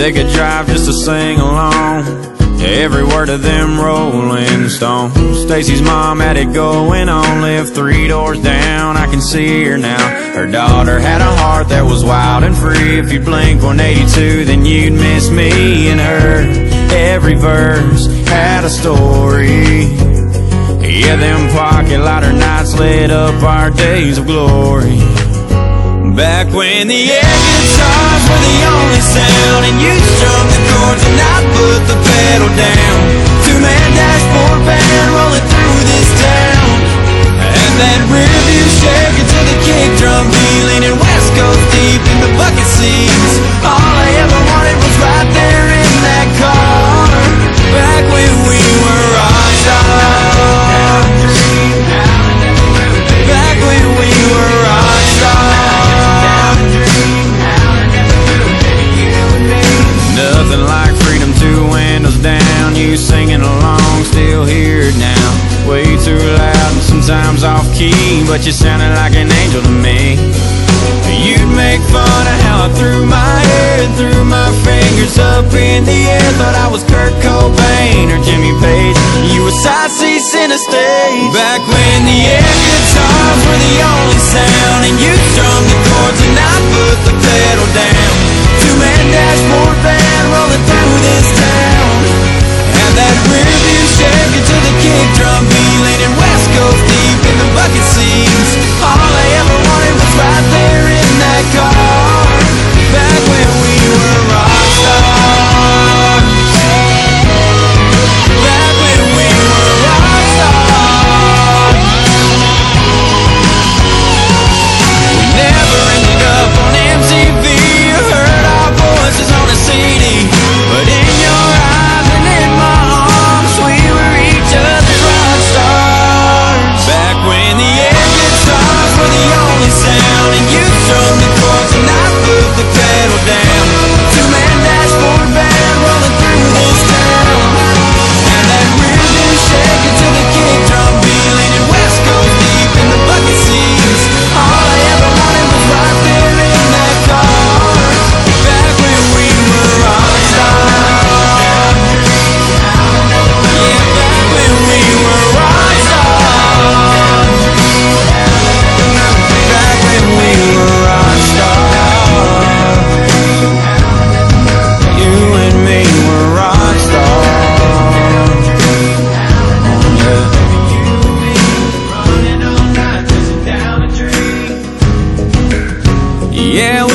take a drive just to sing along to every word of them Rolling Stones. Stacy's mom had it going on, lived 3 doors down. I can see her now. Her daughter had a heart that was wild and free. If you'd blink 182, then you'd miss me and her. Every verse had a story. Yeah, them pocket lighter nights lit up our days of glory. Back when the air guitars were the only sound, and you strummed the chords and I put the pedal down. 2-man dashboard band rolling through this town, and that rear view shaking to the kick drum beat, leaning West Coast deep in the bucket seats. All I ever wanted was right there in that car. Back when we were rock stars. Back when we were rock stars. Nothing like freedom, 2 windows down, you singing along, still hear it now. Way too loud and sometimes off key, but you sounded like an angel to me. You'd make fun of how I threw my hair and threw my fingers up in the air. Thought I was Kurt Cobain or Jimmy Page. You were side C center stage. Back when the air guitars were the only sound, and you strummed the chords and I put the pedal down. 2-man dashboard band rolling through this town, and that rear view shaking to the kick drum beat, leaning West Coast deep in the bucket seats. All I ever wanted was right there in that car. Back when we were rock stars. Back when we were rock stars. We never ended up on MTV or heard our voices on a CD, but in your eyes and in my arms we were each other's rock stars. Back when the air guitars were the only sound, and you strummed the chords and I put the pedal down. 2-man dashboard band rolling through this town, and that rear view shaking to the kick drum beat, leaning West Coast deep in the bucket seats. All I ever wanted was right there in that car. Back when we were rock stars. Yeah, back when we were rock stars. Back when we were rock stars. You and me were rock stars. Yeah. Running all night, chasing down a dream. Yeah.